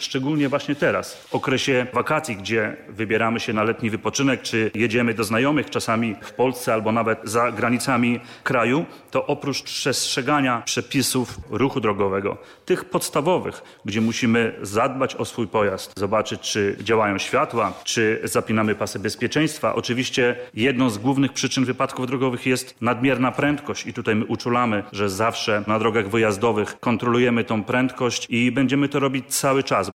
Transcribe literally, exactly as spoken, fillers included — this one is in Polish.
szczególnie właśnie teraz, w okresie wakacji, gdzie wybieramy się na letni wypoczynek, czy jedziemy do znajomych, czasami w Polsce albo nawet za granicami kraju, to oprócz przestrzegania przepisów ruchu drogowego, tych podstawowych, gdzie musimy zadbać o swój pojazd, zobaczyć, czy działają światła, czy zapinamy pasy bezpieczeństwa. Oczywiście jedną z głównych przyczyn wypadków drogowych jest nadmierna prędkość i tutaj my uczulamy, że zawsze na drogach wyjazdowych kontrolujemy tą prędkość i będziemy to robić cały czas.